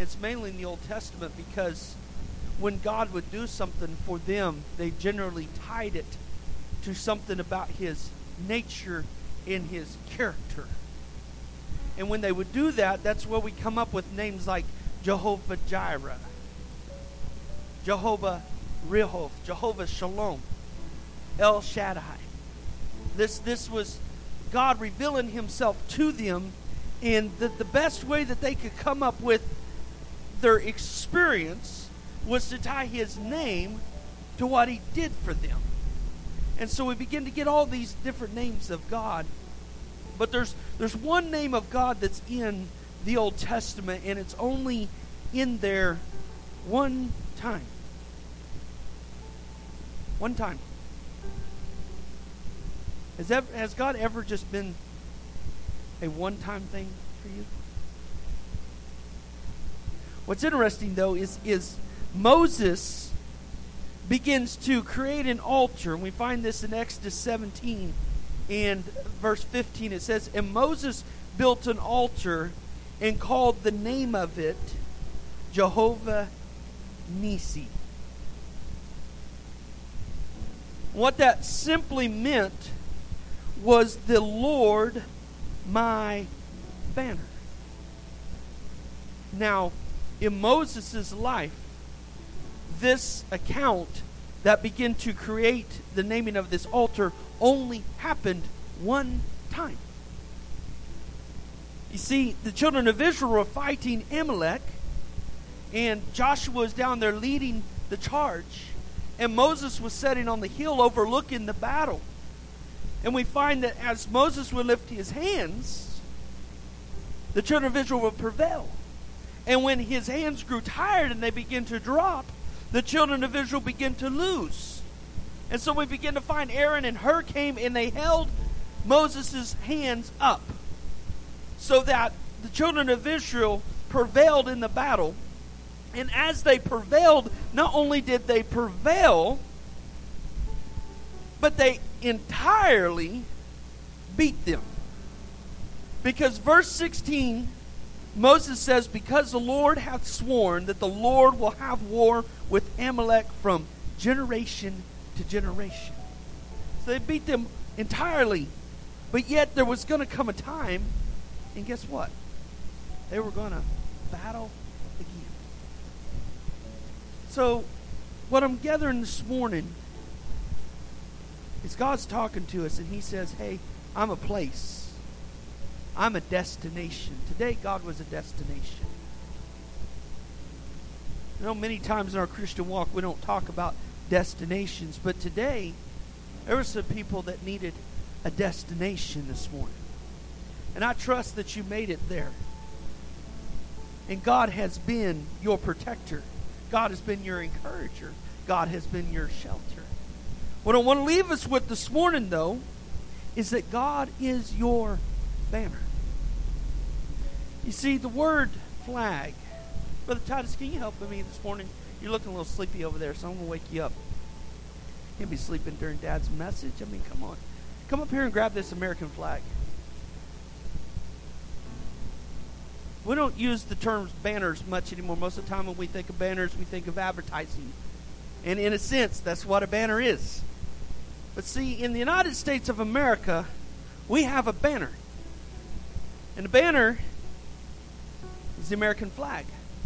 It's mainly in the Old Testament because when God would do something for them, they generally tied it to something about His nature and His character. And when they would do that, that's where we come up with names like Jehovah Jireh, Jehovah Rehoboth, Jehovah Shalom, El Shaddai. This was God revealing Himself to them, and the best way that they could come up with their experience was to tie His name to what He did for them. And so we begin to get all these different names of God. But there's one name of God that's in the Old Testament, and it's only in there one time. One time. Has God ever just been a one-time thing for you? What's interesting, though, is Moses begins to create an altar. And we find this in Exodus 17 and verse 15. It says, "And Moses built an altar and called the name of it Jehovah Nissi." What that simply meant was the Lord my banner. Now, in Moses' life, this account that began to create the naming of this altar only happened one time. You see, the children of Israel were fighting Amalek, and Joshua was down there leading the charge, and Moses was sitting on the hill overlooking the battle. And we find that as Moses would lift his hands, the children of Israel would prevail. And when his hands grew tired and they began to drop, the children of Israel began to lose. And so we begin to find Aaron and Hur came and they held Moses' hands up so that the children of Israel prevailed in the battle. And as they prevailed, not only did they prevail, but they entirely beat them. Because verse 16, Moses says, "Because the Lord hath sworn that the Lord will have war with Amalek from generation to generation." So they beat them entirely. But yet there was going to come a time, and guess what? They were going to battle again. So what I'm gathering this morning is God's talking to us, and He says, hey, I'm a place. I'm a destination. Today, God was a destination. You know, many times in our Christian walk, we don't talk about destinations, but today, there were some people that needed a destination this morning. And I trust that you made it there. And God has been your protector. God has been your encourager. God has been your shelter. What I want to leave us with this morning, though, is that God is your banner. You see, the word flag. Brother Titus, can you help me this morning? You're looking a little sleepy over there, so I'm going to wake you up. You can't be sleeping during Dad's message. I mean, come on. Come up here and grab this American flag. We don't use the terms banners much anymore. Most of the time when we think of banners, we think of advertising. And in a sense, that's what a banner is. But see, in the United States of America, we have a banner. And the banner is the American flag.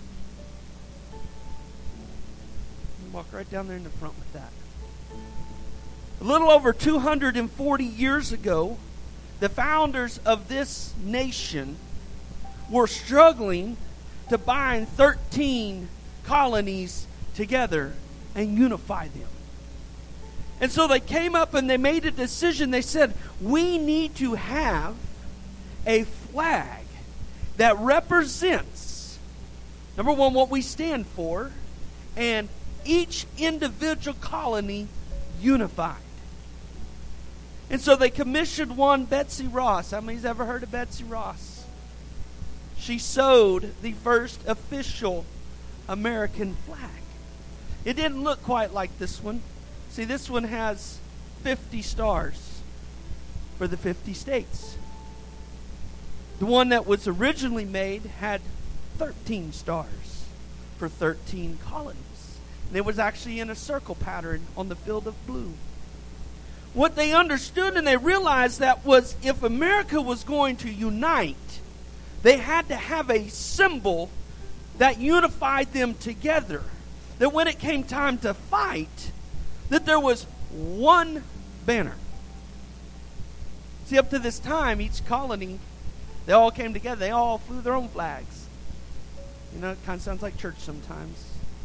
You walk right down there in the front with that. A little over 240 years ago, the founders of this nation were struggling to bind 13 colonies together and unify them. And so they came up and they made a decision. They said, we need to have a flag that represents, number one, what we stand for, and each individual colony unified. And so they commissioned one, Betsy Ross. How many's ever heard of Betsy Ross? She sewed the first official American flag. It didn't look quite like this one. See, this one has 50 stars for the 50 states. The one that was originally made had 13 stars for 13 colonies. And it was actually in a circle pattern on the field of blue. What they understood and they realized that was if America was going to unite, they had to have a symbol that unified them together. That when it came time to fight, that there was one banner. See, up to this time, each colony, they all came together. They all flew their own flags. You know, it kind of sounds like church sometimes.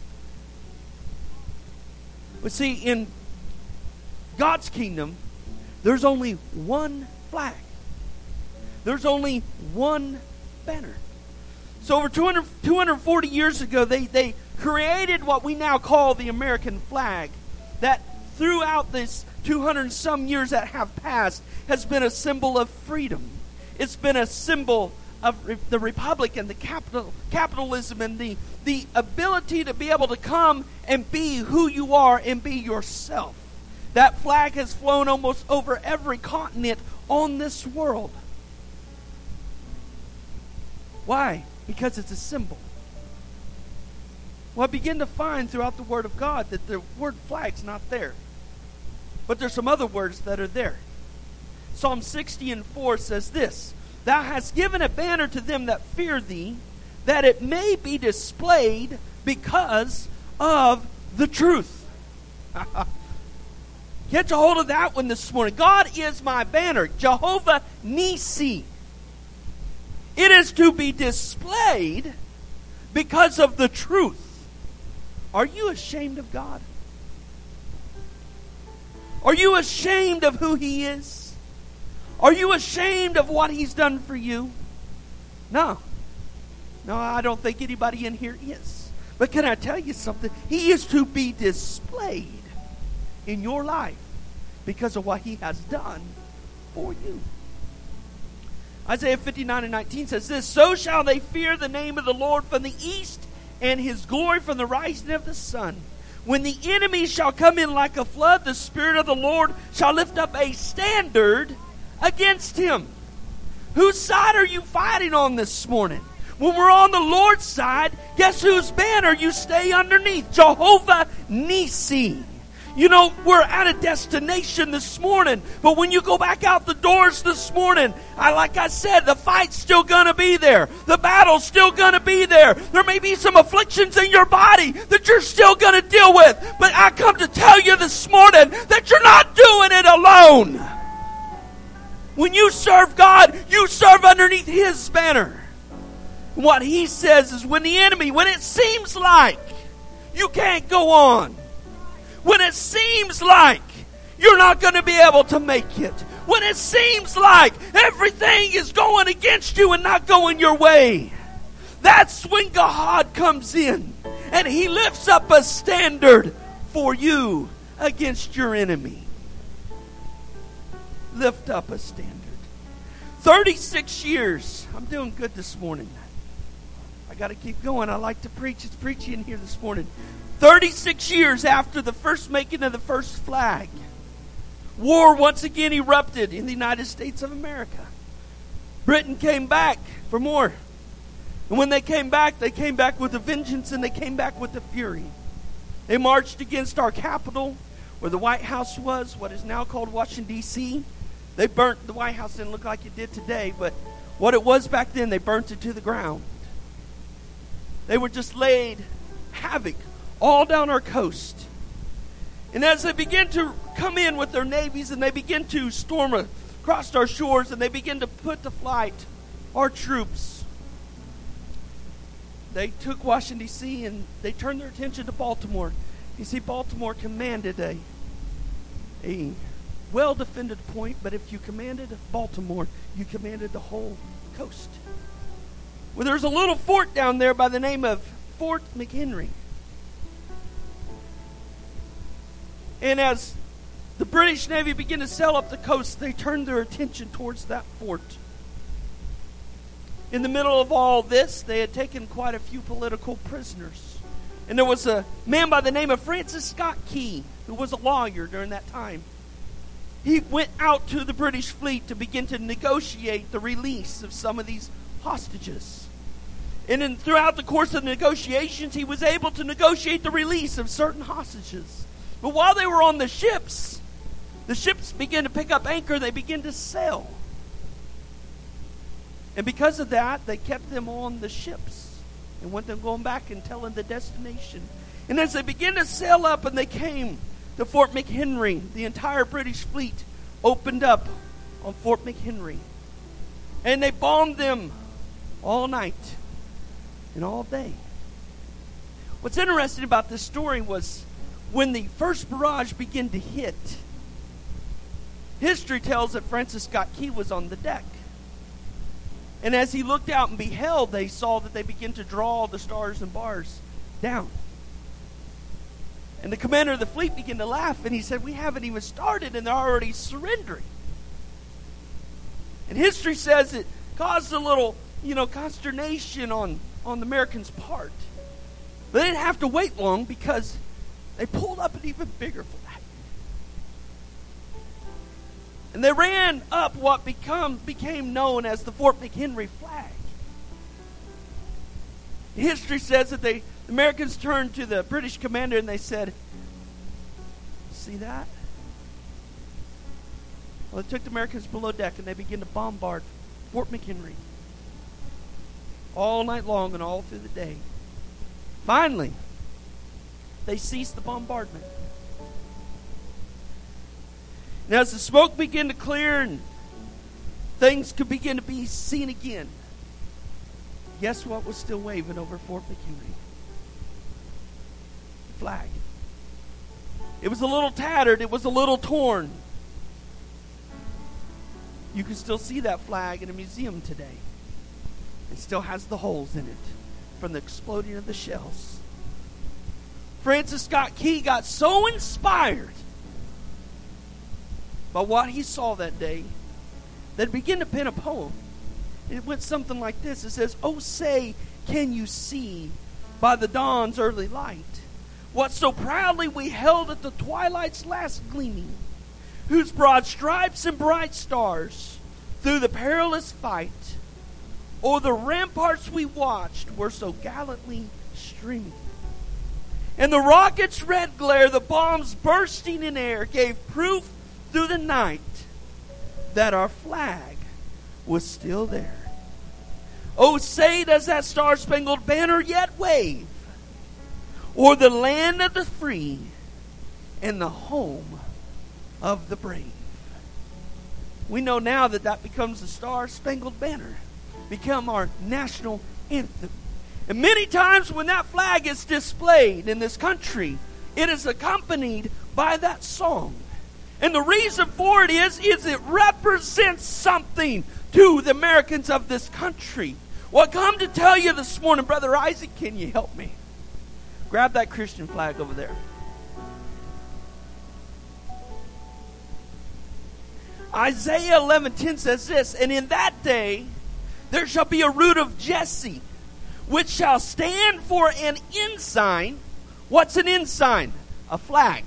But see, in God's kingdom, there's only one flag. There's only one banner. So over 240 years ago, they created what we now call the American flag, that throughout this 200 and some years that have passed has been a symbol of freedom. It's been a symbol of the republic and the capitalism and the ability to be able to come and be who you are and be yourself. That flag has flown almost over every continent on this world. Why? Because it's a symbol. Well, I begin to find throughout the Word of God that the word flag's not there. But there's some other words that are there. Psalm 60:4 says this: Thou hast given a banner to them that fear thee, that it may be displayed because of the truth. Get a hold of that one this morning. God is my banner. Jehovah Nisi. It is to be displayed because of the truth. Are you ashamed of God? Are you ashamed of who He is? Are you ashamed of what He's done for you? No. No, I don't think anybody in here is. But can I tell you something? He is to be displayed in your life because of what He has done for you. Isaiah 59:19 says this: So shall they fear the name of the Lord from the east, and His glory from the rising of the sun. When the enemy shall come in like a flood, the Spirit of the Lord shall lift up a standard against him. Whose side are you fighting on this morning? When we're on the Lord's side, guess whose banner you stay underneath? Jehovah Nisi. You know, we're at a destination this morning, but when you go back out the doors this morning, like I said, the fight's still going to be there. The battle's still going to be there. There may be some afflictions in your body that you're still going to deal with, but I come to tell you this morning that you're not doing it alone. When you serve God, you serve underneath His banner. What He says is when the enemy, when it seems like you can't go on, when it seems like you're not going to be able to make it, when it seems like everything is going against you and not going your way, that's when God comes in and He lifts up a standard for you against your enemy. Lift up a standard. 36 years. I'm doing good this morning. I got to keep going. I like to preach. It's preaching in here this morning. 36 years after the first making of the first flag, war once again erupted in the United States of America. Britain came back for more. And when they came back with a vengeance, and they came back with a fury. They marched against our capital, where the White House was, what is now called Washington, D.C. They burnt the White House. Didn't look like it did today, but what it was back then, they burnt it to the ground. They were just laid havoc all down our coast. And as they begin to come in with their navies and they begin to storm across our shores and they begin to put to flight our troops, they took Washington, D.C. and they turned their attention to Baltimore. You see, Baltimore commanded a well-defended point, but if you commanded Baltimore, you commanded the whole coast. Well, there's a little fort down there by the name of Fort McHenry. And as the British Navy began to sail up the coast, they turned their attention towards that fort. In the middle of all this, they had taken quite a few political prisoners. And there was a man by the name of Francis Scott Key, who was a lawyer during that time. He went out to the British fleet to begin to negotiate the release of some of these hostages. And then throughout the course of the negotiations, he was able to negotiate the release of certain hostages. But while they were on the ships began to pick up anchor. They began to sail. And because of that, they kept them on the ships and went them going back and telling the destination. And as they began to sail up and they came to Fort McHenry, the entire British fleet opened up on Fort McHenry. And they bombed them all night and all day. What's interesting about this story was when the first barrage began to hit, history tells that Francis Scott Key was on the deck. And as he looked out and beheld, they saw that they began to draw the stars and bars down. And the commander of the fleet began to laugh, and he said, "We haven't even started, and they're already surrendering." And history says it caused a little, consternation on the Americans' part. They didn't have to wait long because they pulled up an even bigger flag. And they ran up what became known as the Fort McHenry flag. History says that the Americans turned to the British commander and they said, "See that?" Well, they took the Americans below deck and they began to bombard Fort McHenry all night long and all through the day. Finally, they ceased the bombardment. And as the smoke began to clear and things could begin to be seen again, guess what was still waving over Fort McHenry? The flag. It was a little tattered. It was a little torn. You can still see that flag in a museum today. It still has the holes in it from the exploding of the shells. Francis Scott Key got so inspired by what he saw that day that he began to pen a poem. It went something like this. It says, "Oh, say, can you see by the dawn's early light what so proudly we held at the twilight's last gleaming, whose broad stripes and bright stars through the perilous fight o'er the ramparts we watched were so gallantly streaming. And the rocket's red glare, the bombs bursting in air, gave proof through the night that our flag was still there. Oh, say, does that star-spangled banner yet wave o'er the land of the free and the home of the brave?" We know now that becomes the Star-Spangled Banner, become our national anthem. And many times when that flag is displayed in this country, it is accompanied by that song. And the reason for it is it represents something to the Americans of this country. Well, I come to tell you this morning, Brother Isaac, can you help me? Grab that Christian flag over there. Isaiah 11:10 says this, "And in that day there shall be a root of Jesse, which shall stand for an ensign." What's an ensign? A flag.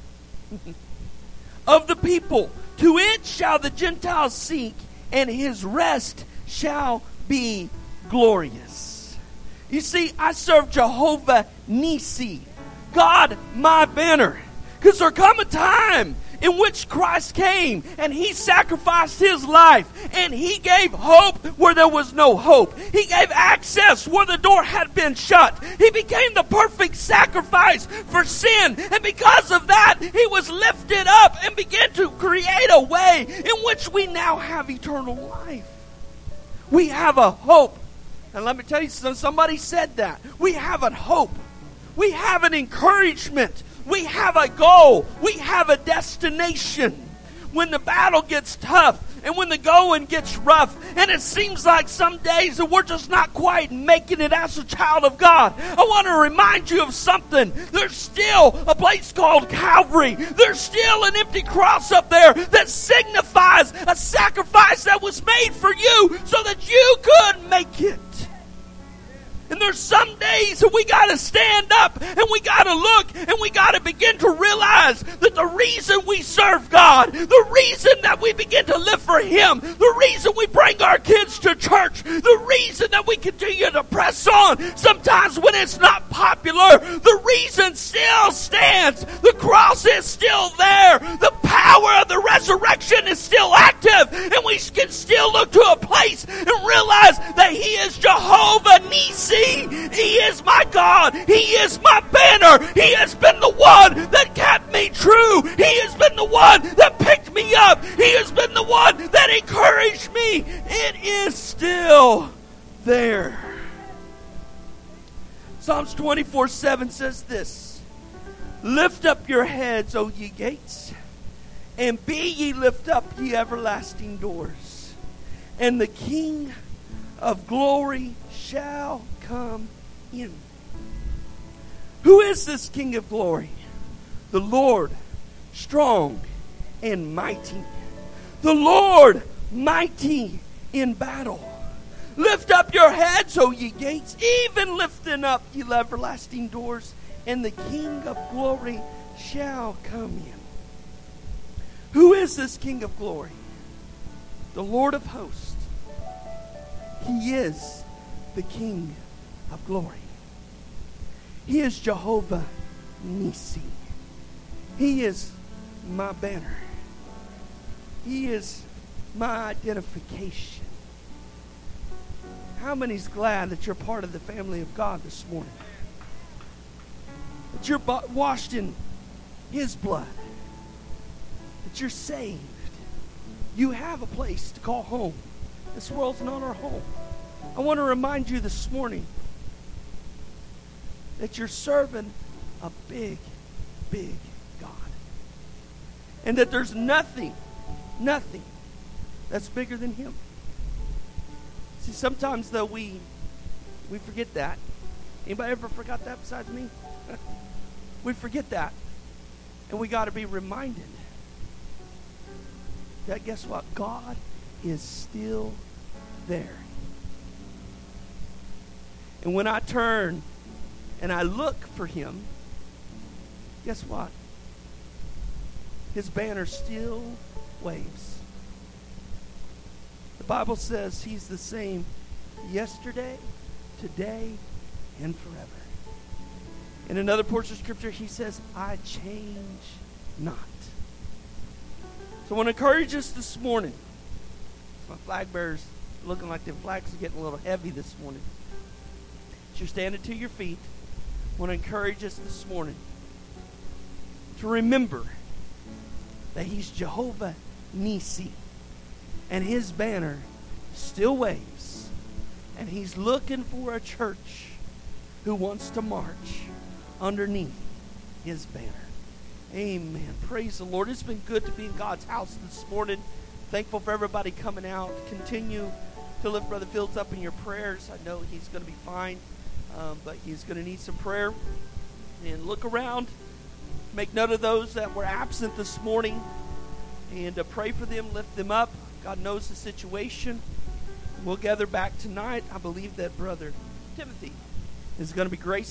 "Of the people. To it shall the Gentiles seek, and his rest shall be glorious." You see, I serve Jehovah Nissi, God my banner. Because there come a time in which Christ came and He sacrificed His life and He gave hope where there was no hope. He gave access where the door had been shut. He became the perfect sacrifice for sin, and because of that He was lifted up and began to create a way in which we now have eternal life. We have a hope. And let me tell you, somebody said that. We have a hope. We have an encouragement. We have a goal. We have a destination. When the battle gets tough and when the going gets rough and it seems like some days that we're just not quite making it as a child of God, I want to remind you of something. There's still a place called Calvary. There's still an empty cross up there that signifies a sacrifice that was made for you so that you could make it. And there's some days that we got to stand up and we got to look and we got to begin to realize that the reason we serve God, the reason that we begin to live for Him, the reason we bring our kids to church, the reason that we continue to press on, sometimes when it's not popular, the reason still stands. The cross is still there. The power of the resurrection is still active. And we can still look to a place and realize that He is Jehovah Nissi. He is my God. He is my banner. He has been the one that kept me true. He has been the one that picked me up. He has been the one that encouraged me. It is still there. Psalms 24:7 says this: Lift up your heads, O ye gates, and be ye lift up, ye everlasting doors, and the King of glory shall come in. Who is this King of glory? The Lord, strong and mighty. The Lord, mighty in battle. Lift up your heads, O ye gates, even lifting up, ye everlasting doors, and the King of glory shall come in. Who is this King of glory? The Lord of hosts. He is the King of glory. He is Jehovah Nissi. He is my banner. He is my identification. How many's glad that you're part of the family of God this morning? That you're washed in His blood. That you're saved. You have a place to call home. This world's not our home. I want to remind you this morning that you're serving a big, big God. And that there's nothing that's bigger than Him. See, sometimes though we forget that. Anybody ever forgot that besides me? We forget that. And we got to be reminded that guess what? God is still there. And when I turn and I look for Him, guess what? His banner still waves. The Bible says He's the same yesterday, today, and forever. In another portion of Scripture, He says, I change not. So I want to encourage us this morning. My flag bearers looking like their flags are getting a little heavy this morning. As you're standing to your feet, I want to encourage us this morning to remember that He's Jehovah Nissi. And His banner still waves. And He's looking for a church who wants to march underneath His banner. Amen. Praise the Lord. It's been good to be in God's house this morning. Thankful for everybody coming out. Continue to lift Brother Fields up in your prayers. I know he's going to be fine, but he's going to need some prayer. And look around. Make note of those that were absent this morning. And pray for them. Lift them up. God knows the situation. We'll gather back tonight. I believe that Brother Timothy is going to be graced